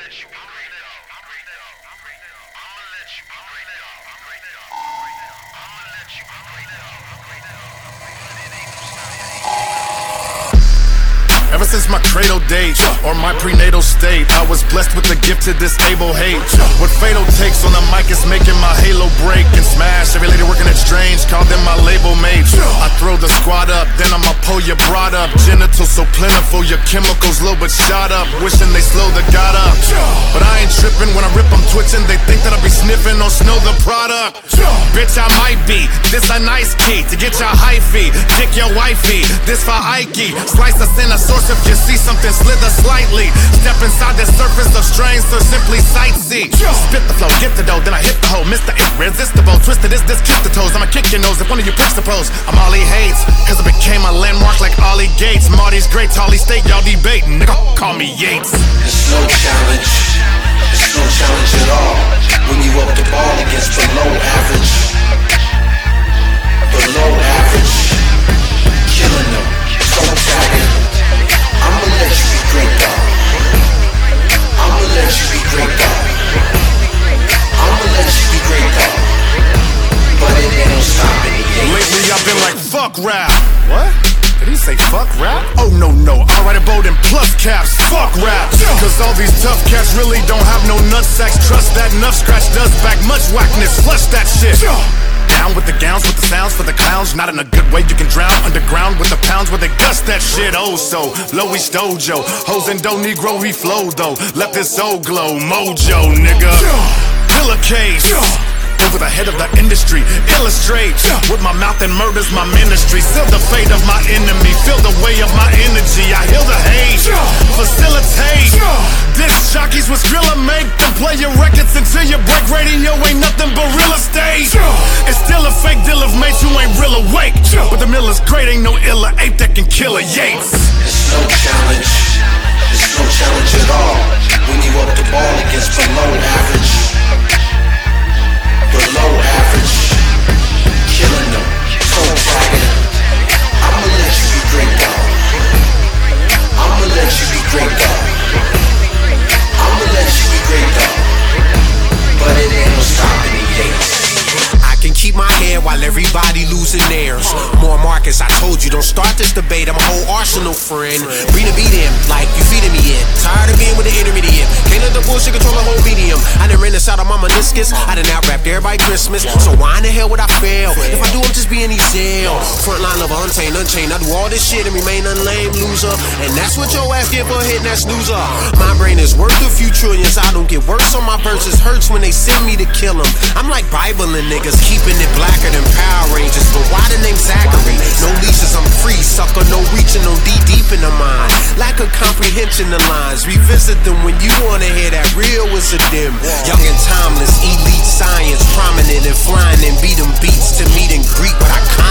Ever since my cradle days, or my prenatal state, I was blessed with the gift to disable hate. What fatal takes on the mic is making my halo break and smash every lady working at Strange, call them my label mates. I throw the squad up, then I'ma pull your broad up. Genitals so plentiful, your chemicals low but shot up. Wishing they slow the god up, but I ain't tripping. When I rip I'm twitching, they think that I be sniffing on Snow the product. Bitch I might be, this a nice key to get your hyphy, dick your wifey, this for Ike. Slice us in a source if you see something slither slightly. Step inside the surface of strange, so simply sightsee. Spit the flow, get the dough, then I hit the hole. Mr. Irresistible, twisted is this kiss the toes. I'ma kick your nose if one of you pricks suppose. I'm all he hates, cause I became a landmark like Ollie Gates. Marty's great, Tolly State, y'all debating. Nigga, call me Yates. It's no challenge, it's no challenge at all. When you up the ball against below average. Below average, killing them, so tagging. I'ma let you be great, dog. I'ma let you be great, dog. I'ma let you be great, dog. But it ain't no stopping it. Lately I've been like, fuck rap. What? Did he say fuck rap? Oh no, I write a bold and plus caps, fuck rap. Cause all these tough cats really don't have no nutsacks. Trust that nuff scratch does back much whackness, flush that shit. Down with the gowns, with the sounds for the clowns. Not in a good way, you can drown underground with the pounds where they gust that shit. Oh so, Lowish Dojo, hoes and dough Negro, he flowed though. Left his soul glow, mojo nigga. Pillowcase, over the head of the industry. Illustrate, with my mouth and murders my ministry. Seal the fate of my enemy, feel the way of my energy. I heal the hate, facilitate. This jockeys with Skrilla make them play your records until you break. Radio ain't nothing but real estate. It's still a fake deal of mates who ain't real awake. But the mill is great, ain't no illa ape that can kill a Yates. It's no challenge, it's no challenge at all. When you up the ball against below average. Below average, killing them, so tagging. I'ma let you be great, dog. I'ma let you be great, dog. I'ma let you be great, dog. But it ain't no stopping the Yates. I can keep my head while everybody losing theirs. More Marcus, I told you, don't start this debate. I'm a whole arsenal friend. Bring the beat in, like you feeding me it. Tired of being with the intermediate. Can't let the bullshit control the whole medium. I done ran this out of my meniscus. I done out-rapped everybody Christmas. So why in the hell would I fail? If I do, I'm just being easy. Frontline of untamed, unchained. I do all this shit and remain unlame loser. And that's what your ass get for hitting that snoozer. My brain is worth a few trillions. I don't get worse on my verses. Hurts when they send me to kill them. I'm like Bible and niggas, keeping it blacker than Power Rangers. But why the name Zachary? No leashes, I'm free, sucker, no reaching, no deep in the mind. Lack of comprehension, the lines. Revisit them when you wanna hear that real is a dim. Young and timeless, elite science, prominent and flying and beat them beats to meet and greet what I